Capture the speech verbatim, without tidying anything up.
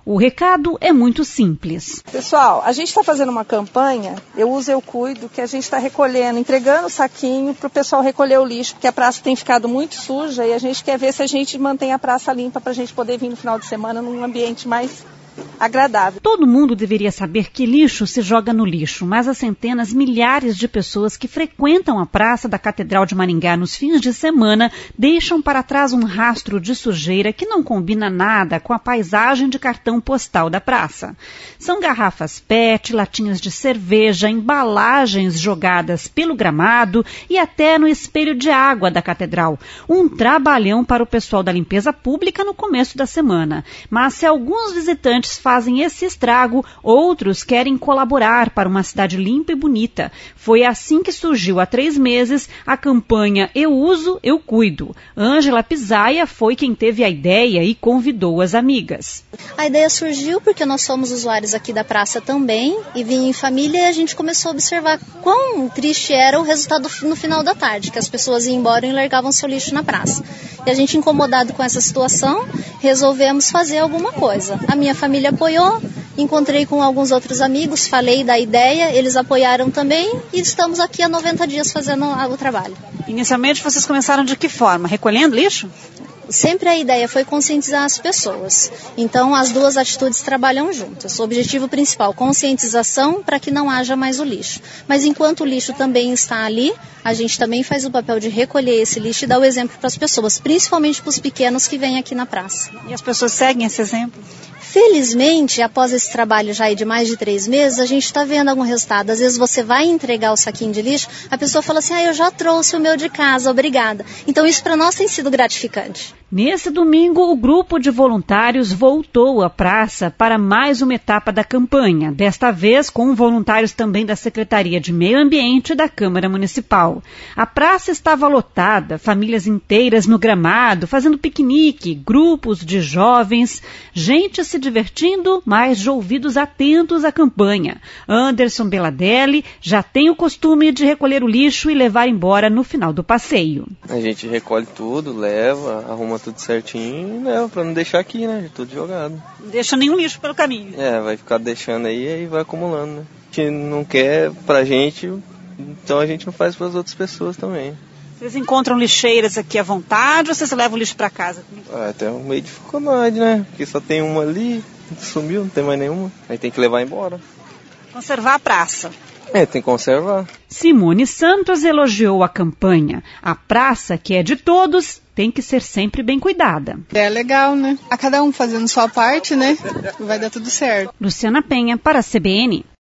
O recado é muito simples. Pessoal, a gente está fazendo uma campanha, Eu Uso, Eu Cuido, que a gente está recolhendo, entregando o saquinho para o pessoal recolher o lixo, porque a praça tem ficado muito suja e a gente quer ver se a gente mantém a praça limpa para a gente poder vir no final de semana num ambiente mais agradável. Todo mundo deveria saber que lixo se joga no lixo, mas as centenas, milhares de pessoas que frequentam a praça da Catedral de Maringá nos fins de semana deixam para trás um rastro de sujeira que não combina nada com a paisagem de cartão postal da praça. São garrafas P E T, latinhas de cerveja, embalagens jogadas pelo gramado e até no espelho de água da Catedral. Um trabalhão para o pessoal da limpeza pública no começo da semana. Mas se alguns visitantes fazem esse estrago, outros querem colaborar para uma cidade limpa e bonita. Foi assim que surgiu há três meses a campanha Eu Uso, Eu Cuido. Ângela Pisaia foi quem teve a ideia e convidou as amigas. A ideia surgiu porque nós somos usuários aqui da praça também e vim em família e a gente começou a observar quão triste era o resultado no final da tarde, que as pessoas iam embora e largavam seu lixo na praça. E a gente, incomodado com essa situação, resolvemos fazer alguma coisa. A minha família Família apoiou, encontrei com alguns outros amigos, falei da ideia, eles apoiaram também e estamos aqui há noventa dias fazendo o trabalho. Inicialmente vocês começaram de que forma? Recolhendo lixo? Sempre a ideia foi conscientizar as pessoas. Então as duas atitudes trabalham juntas. O objetivo principal, conscientização para que não haja mais o lixo. Mas enquanto o lixo também está ali, a gente também faz o papel de recolher esse lixo e dar o exemplo para as pessoas, principalmente para os pequenos que vêm aqui na praça. E as pessoas seguem esse exemplo? Felizmente, após esse trabalho já de mais de três meses, a gente está vendo algum resultado. Às vezes você vai entregar o saquinho de lixo, a pessoa fala assim, ah, eu já trouxe o meu de casa, obrigada. Então isso para nós tem sido gratificante. Nesse domingo, o grupo de voluntários voltou à praça para mais uma etapa da campanha, desta vez com voluntários também da Secretaria de Meio Ambiente e da Câmara Municipal. A praça estava lotada, famílias inteiras no gramado, fazendo piquenique, grupos de jovens, gente se divertindo, mas de ouvidos atentos à campanha. Anderson Beladelli já tem o costume de recolher o lixo e levar embora no final do passeio. A gente recolhe tudo, leva, arruma tudo certinho e leva pra não deixar aqui, né? Tudo jogado. Não deixa nenhum lixo pelo caminho. É, vai ficar deixando aí e aí vai acumulando, né? A gente não quer pra gente, então a gente não faz pras outras pessoas também. Vocês encontram lixeiras aqui à vontade ou vocês levam o lixo pra casa? Ah, até um meio de dificuldade, né? Porque só tem uma ali, sumiu, não tem mais nenhuma. Aí tem que levar embora. Conservar a praça. É, tem que conservar. Simone Santos elogiou a campanha. A praça, que é de todos, tem que ser sempre bem cuidada. É legal, né? A cada um fazendo sua parte, né? Vai dar tudo certo. Luciana Penha, para a C B N.